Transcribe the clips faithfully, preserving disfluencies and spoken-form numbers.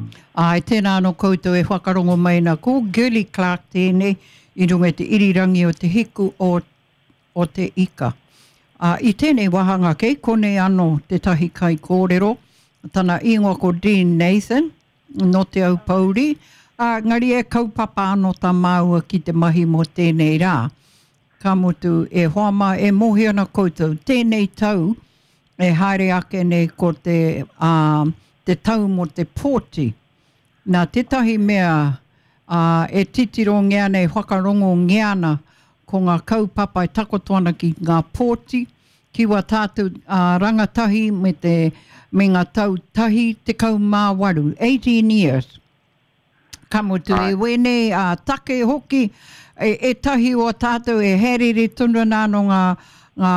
Ai, tēnā no koutou e whakarongo mai nā ko Gurley Clark tēnei i runga te irirangi o te hiku o, o te ika. Uh, I tēnei wahanga kei, kone anō te tahi kai kōrero, tana ingoa ko Dean Nathan, no te au pauri, uh, ngari e kaupapa anō tā māua ki te mahi mo tēnei rā. Ka mutu e hoama e mohi ana koutou, tēnei tau e haere ake nei ko te, uh, te tau mo te pōti. Nā tētahi mea uh, e titiro ngea nei whakarongo ngeana ko ngā kaupapa e takotoana ki ngā pōti, ki wa tātou uh, rangatahi me, te, me ngā tau tahi te kau mā waru, eighteen years. Ka mutu e wene uh, take hoki, e, e tahi o tātou e herere tunu nāno ngā, ngā,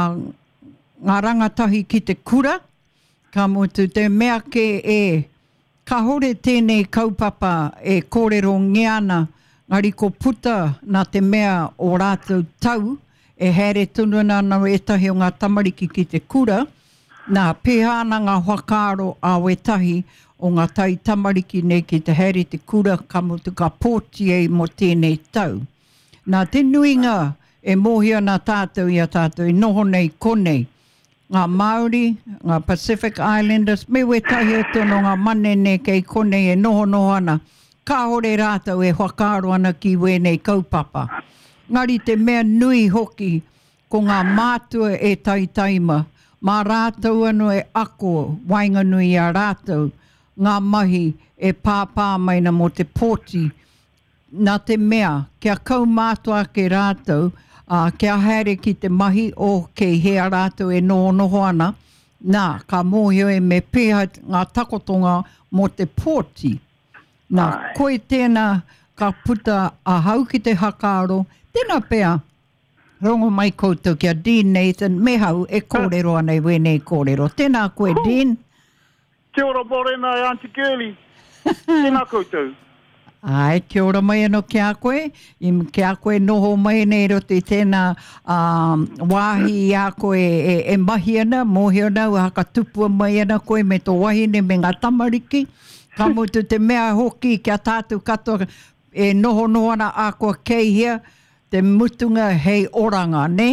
ngā rangatahi ki te kura. Ka mutu te mea ke e ka hore tēnei kaupapa e kōrero ngeana ngari ko puta nā te mea o rātou tau e here tunu nāna e tahi o ngā tamariki ki te kura nā pēhana ngā whakaaro a wetahi o ngā tai tamariki nei ki te here te kura ka mutu ka pōti e mo tēnei tau. Nā te nuinga e mohia nā tātou i a tātou i noho nei konei. Ngā Māori, ngā Pacific Islanders, me wetahi o tono ngā manene kei konei e noho noho ana. Ka hore rātou e whakaaro ana ki wēnei kaupapa. Ngari te mea nui hoki ko ngā mātua e taitaima. Mā rātou anu e ako wainga nui a rātou. Ngā mahi e pāpā maina mo te pōti. Nā te mea, kia kau mātua ke rātou, Uh, kia haere ki te mahi o kei hea rātou e noho noho ana, nā, ka mōhio e me pēha ngā takotonga mo te pōti. Nā, Ai. Koe tēnā ka puta a hau ki te hakaaro, tēnā pēa, rongo mai koutou kia Dean Nathan, me hau e kōrero anei wēnei kōrero. Tēnā koe, uh, Dean. Kia ora morena e Auntie Gurley. Tēnā koutou. Ai, kia ora mai anō kia koe. I kia koe noho mai nei roto i tēnā um, wāhi i a koe e, e mahi ana, mohi ana, haka tupua mai ana koe me tō wahine me ngā tamariki. Ka mutu te mea hoki kia tātou katoa e noho noho ana a koe kei hea, te mutunga hei oranga, ne?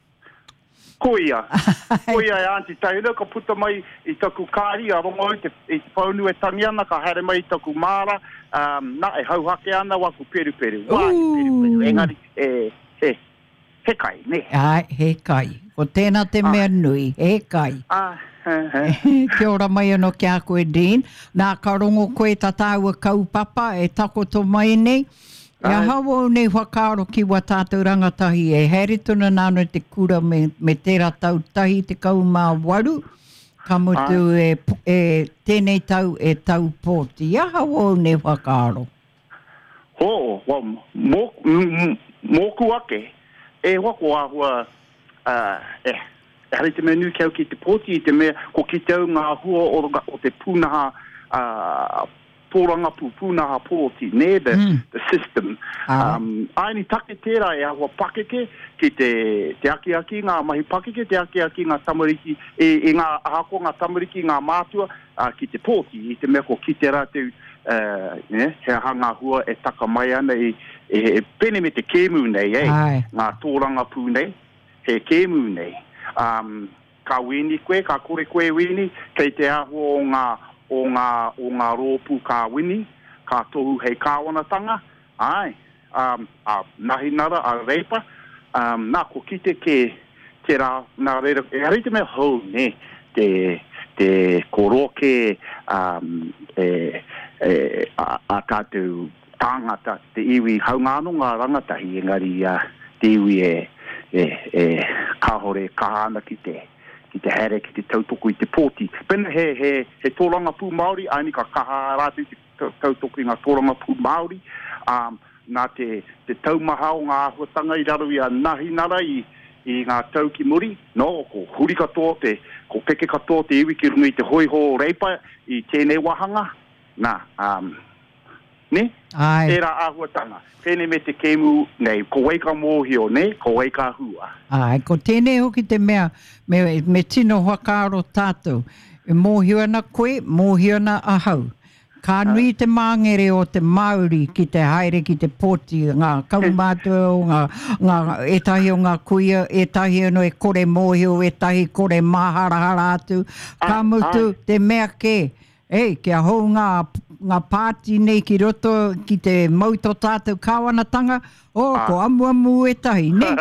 Koia. Koia e Auntie Taina, ka puta mai i taku kāri a rongo i te, i te paunu e tangi ana, ka haere mai i taku māra, um, nā e hauhake ana waku peru peru. Wāhi peru peru. Engari, e, he, he kai, ne? Ai, he kai. Ko tēnā te mea ah. nui, he kai. Ah, he, he. Kia ora mai anō kia koe, Dean. Nā ka rongo koe tātāua kaupapa e takoto mai nei. Ia hawa nei whakaaro ki wa tātou rangatahi e here tuna nāno te kura me, me tērā tau tahi te kau mā waru. Ka mutu e, e tēnei tau e tau pōti. Ia hawa nei whakaaro. Ho, well, mōku ake. E wako ahua, uh, e, e hari te menu kau ki te pōti i te mea ko ki tau ngā hua o, o te pūnaha uh, pōranga pūpūnaha pōti, ne, the, mm. the system. Ah. Um, aini take tērā e ahua pakeke ki te, te aki aki, ngā mahi pakeke, te aki aki ngā tamariki, e, e ngā ahako ngā tamariki, ngā mātua, uh, ki te pōti, i te mea ko ki te rāteu, uh, ne, he hanga hua e taka mai ana, e, e, e pene me te kēmu nei, eh? Ai. Ngā tōranga pū nei, he kēmu nei. Um, ka wini koe, ka kore koe wini, kei te ahua o ngā o ngā, o ngā rōpū ka wini, ka tohu hei kāwanatanga, ai, um, a nahi nara, a reipa, um, nā ko kite ke, te rā, nā reira, e harite me hou, ne, te, te koroke, um, e, e, a, a tātou tāngata, te iwi haungāno ngā rangatahi, engari, uh, te iwi e, e, e, kahore, kahana ki te, ki te here, ki te tautoko i te pōti. Pena he, he, he tōranga pū Māori, aini ka kaha rātu i te tautoko i ngā tōranga pū Māori. Um, nā te, te taumaha o ngā ahuatanga i raro i a nahi nara i, i ngā tau ki muri. No, ko huri katoa, te, ko peke katoa, te iwi ki runga i te hoiho reipa i tēnei wahanga. Nā, um, ne? Ai. Tērā ahuatanga. Pene me te kēmu nei, ko weika mōhio, ne? Ko weika hua. Ai, ko tēnei hoki te mea, me, me tino whakaaro tātou. E mōhio ana koe, mōhio ana ahau. Ka nui te māngere o te Māori ki te haere ki te pōti, ngā kaumātua o ngā, ngā etahi o ngā kuia, etahi no e kore mōhio, etahi kore māharahara atu. Ka mutu te mea ke, ei, kia hou ngā, ngā pāti nei ki roto ki te mauto tātou kāwanatanga, o, oh, ko amu amu etahi, ne?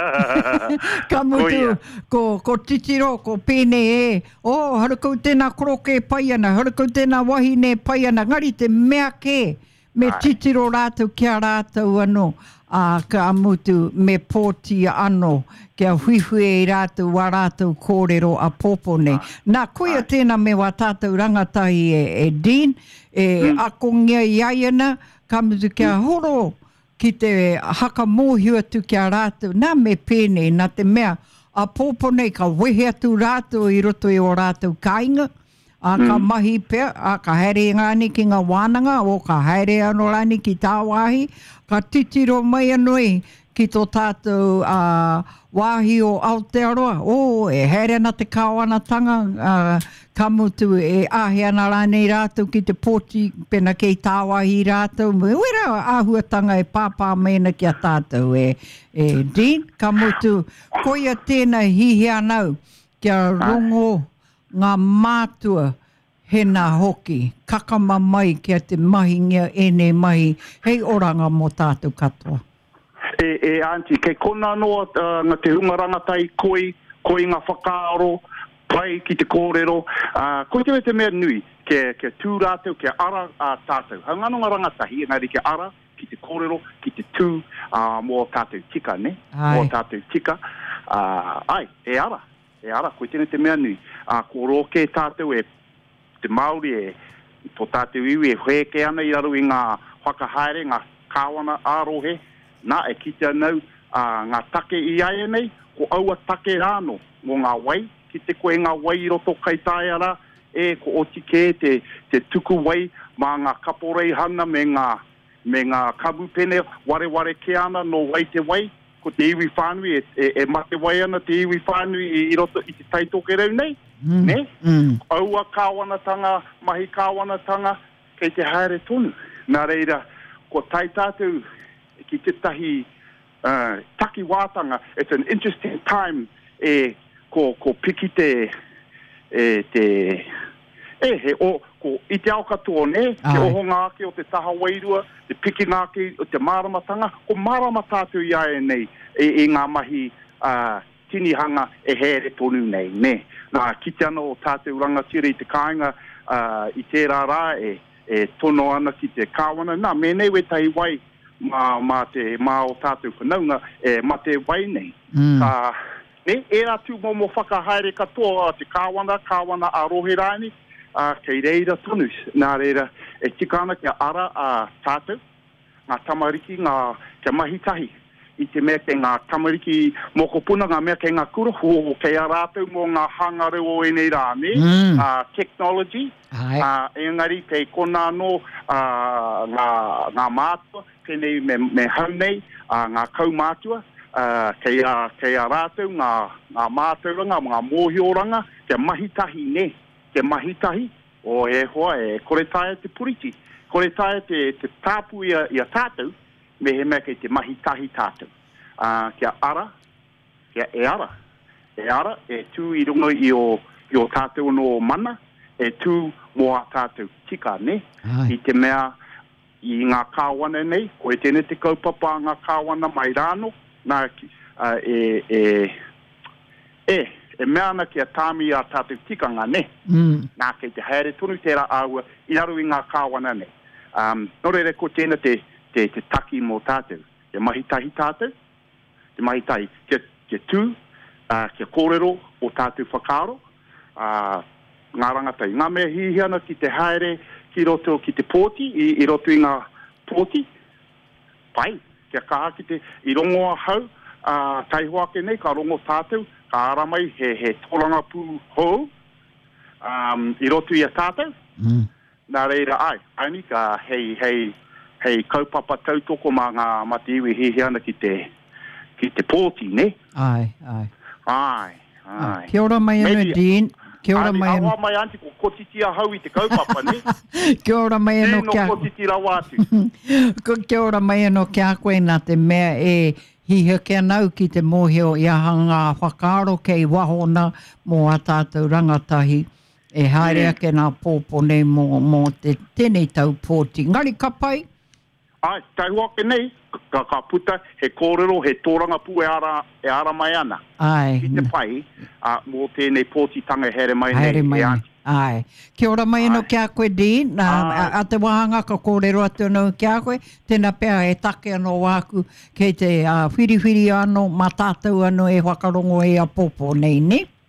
Ka mutu, ko, ko titiro, ko pēne e, o, oh, harakau tēnā koroke e pai ana, harakau tēnā wahine e pai ana, ngari te mea ke, me titiro rātou kia rātou ano, a ka amutu me pōti ano, kia huihui e rātou wa rātou kōrero a pōpone. Nā koia tēnā me wa tātou rangatahi e, e Dean, e mm. akongia iaiana, ka mutu kia horo, ki te haka mōhiu atu kia rātou, nā me pēne, nā te mea, a pōpone ka wehe atu rātou i roto i o rātou kāinga, a ka mm. mahi pea, a ka haere ngāni ki ngā wānanga, o ka haere anō rani ki tā wāhi, ka titiro mai anoi ki tō tātou uh, wāhi o Aotearoa, o e haere ana te kāwanatanga, uh, ka mutu e ahe ana rānei rātou ki te pōti pena kei tā wāhi rātou, wera āhuatanga e pāpā meina ki a tātou e, e Dean, ka mutu koia tēnā hihi anau kia rongo ngā mātua hena hoki, kakama mai kia te mahi ngia ene mahi, hei oranga mō tātou katoa. E, e Auntie, kei kona noa uh, ngā te hungarangatai koi, koi ngā whakaaro, pai ki te kōrero, uh, koi te te mea nui, ke, ke tū rātou, ke ara uh, tātou. Hangano ngā rangatahi, ngāri ke ara, ki te kōrero, ki te tū, uh, mō tātou tika, ne? Ai. Mō tātou tika. Uh, ai, e ara, e ara, koi tēne te mea nui. Uh, ko roke tātou e te Māori e, tō tātou iwi e hweke ana i aru i ngā whakahaere, ngā kāwana ārohe, nā e kite anau uh, ngā take i aia nei, ko aua take rāno mō ngā wai, ki te koe ngā wai roto kai tāiara, e ko oti ke te, te tuku wai, mā ngā kaporei hana me ngā, me ngā kabu pene, ware ware ke ana no wai te wai, ko te iwi whānui, e, e, e mate wai ana te iwi whānui i, i roto i te taitoke rau nei, mm. ne? Mm. Aua kāwanatanga, mahi kāwanatanga, kei te haere tonu. Nā reira, ko tai tātou, ki te tahi uh, taki wātanga, it's an interesting time e ko, ko piki te e te e he o ko i te au katoa ne, ke oho ngāke o te taha wairua, te piki ngāke o te māramatanga, ko marama tātou ia e nei e, e ngā mahi uh, tinihanga e here tonu nei, ne. Nā kite ana o tātou rangatira i te kāinga uh, i tērā rā e, e tono ana ki te kāwana, nā me nei we tai wai, Ma, ma te mā o tātou whanaunga, e ma te wai nei. Mm. Ka, ne, e atu mō mō whakahaere katoa, te kāwana, kāwana a roherani, a kei reira tonu. Nā reira, e tikana kia ara a tātou, ngā tamariki, ngā kia mahitahi. I te mea ke ngā tamariki moko puna, ngā mea ke ngā kura, ho kei a rātou mō ngā hangareu o enei rā, ne? Mm. Uh, technology, uh, engari kei kona no uh, ngā, ngā mātua, nei me, me hau nei, uh, ngā kaumātua, uh, kei, a, kei a rātou, ngā, ngā mātauranga, ngā mōhioranga, te mahitahi ne, te mahitahi, o e hoa e kore taia te puriti, kore taia te, te tāpu ia, ia tātou, me he mea kei te mahitahi tātou. Uh, kia ara, kia e ara, e ara, e tū i rungo i o, i o tātou no mana, e tū mō a tātou tika ne, ai. I te mea, I ngā kāwana nei, ko e tēne te kaupapa ngā kāwana mai rāno, nā uh, e, e, e, e mea ana ki a tāmi a tātou tikanga ne, mm. nā kei te haere tonu tērā āua, i aru i ngā kāwana nei. Um, no reire ko tēne te, te, te taki mō tātou, te mahitahi tātou, te mahitahi, ke, ke tū, uh, ke kōrero o tātou whakaaro, uh, ngā rangatai, ngā mea hihi ana ki te haere, ki roto ki te pōti, i, i roto i ngā pōti, pai, kia kaha ki te, i rongo a hau, uh, taihoake nei, ka rongo tātou, ka ara mai he, he tōranga pū hou, um, i roto i a tātou, mm. Nā reira ai, aini ka hei, hei, hei kaupapa tautoko mā ngā matiwi hihi ana ki te, ki te pōti, ne? Ai, ai. Ai, ai. Kia ora mai ana, Dean. Kia ora mai anō. Awa mai anti ko kotiti a hau I te kaupapa, ne? Kia ora mai anō kia... Tēnō kotiti rawa atu. Kia ora mai anō kia koe nā te mea e hiha kia nau ki te mōhio I aha ngā whakaaro kei wahona mō a tātou rangatahi. E haere ake nā pōpō nei mō, mō te tenei tau pōti. Ngari ka pai? Ai, tai wake nei, ka, ka puta, he kōrero, he tōranga pū e ara, e ara mai ana. Ai. I te pai, a, mō tēnei pōtitanga here mai nei. Haere mai nei. Ai. Kia ora mai anō kia koe di, nā, a, a te wahanga ka kōrero atu anō kia koe, tēnā pēr e take anō wāku, kei te uh, whiri whiri anō, mā tātou anō e whakarongo e a pōpō nei, ne?